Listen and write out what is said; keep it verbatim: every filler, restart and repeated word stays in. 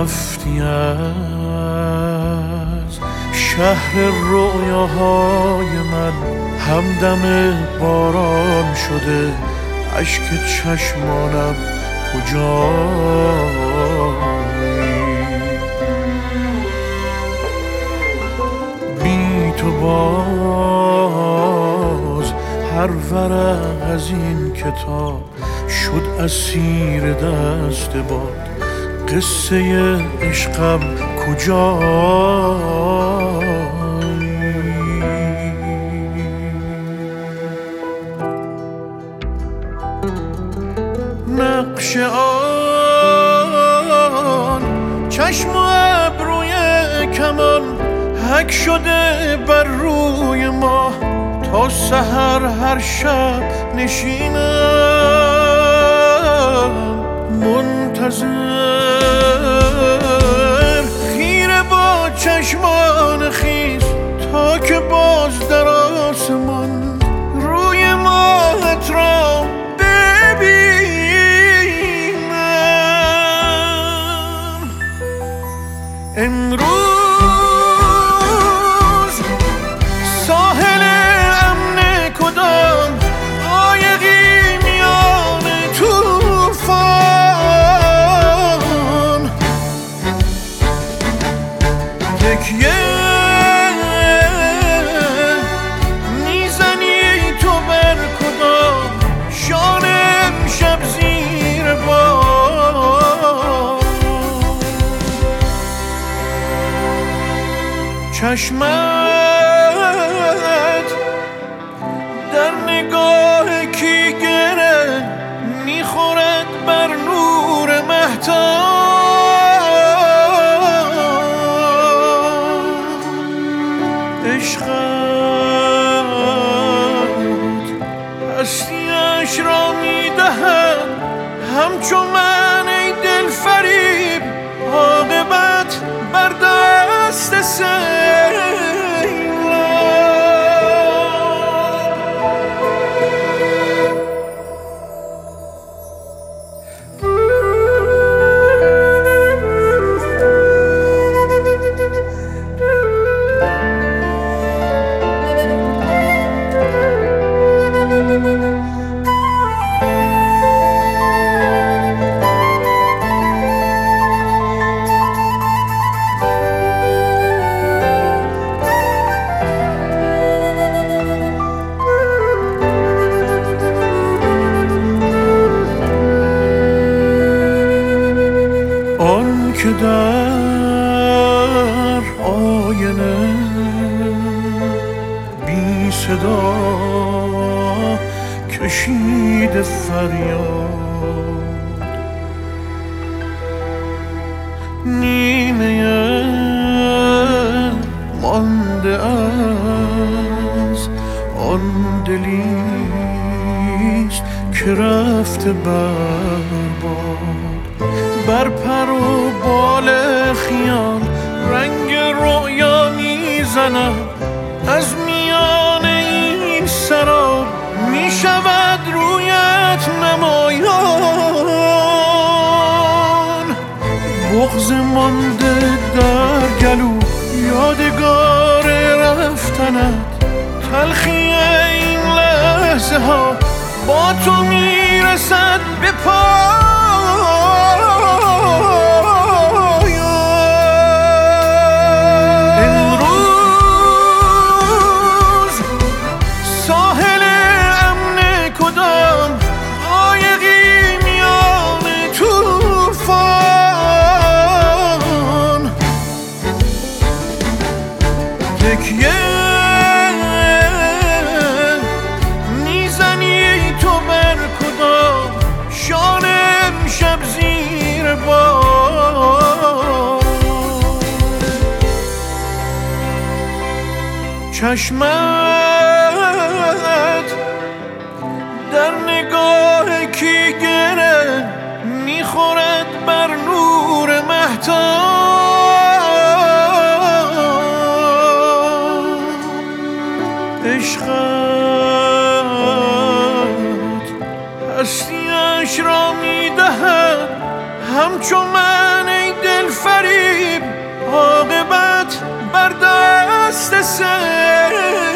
رفتی از شهر رویاهای من، همدم باران شده اشک چشمانم کجایی؟ بی تو باز هر ورق از این کتاب شد اسیر دست باد، قصه عشقم کجایی؟ نقش آن چشم و ابروی کمان حک شده بر روی ما، تا سحر هر شب نشینم منتظر، خیره با چشمان خیس تا که باز در آسمان روی ماهت را ببینم. امروز ساحل امن کدام قایقی میان طوفان، تکیه میزنی تو بر کدام شان امشب زیر باد؟ چشمت در نگاه کی گره میخورد بر نور مهتاب، عشقت هستیش را میدهد همچو من ای دل فریب، عاقبت بر دست سیلاب. آن که در آینه بی صدا کشید فریاد، نیمه مانده از آن دلیست که رفته برباد، بر پر و بال خیال رنگ رویا میزند، از میان این سراب میشود رویت نمایان. بغض مانده در گلو یادگار رفتنت، تلخی این لحظه ها با تو میرسد به پایان. امروز ساحل امن کدام قایقی میان طوفان، تکیه میزنی تو بر کدام شان امشب زیر باد؟ چشمت در نگاه کی گره میخورد بر نور مهتاب، عشقت هستیش را میدهد همچو من ای دل فریب عاقبت بر دست سر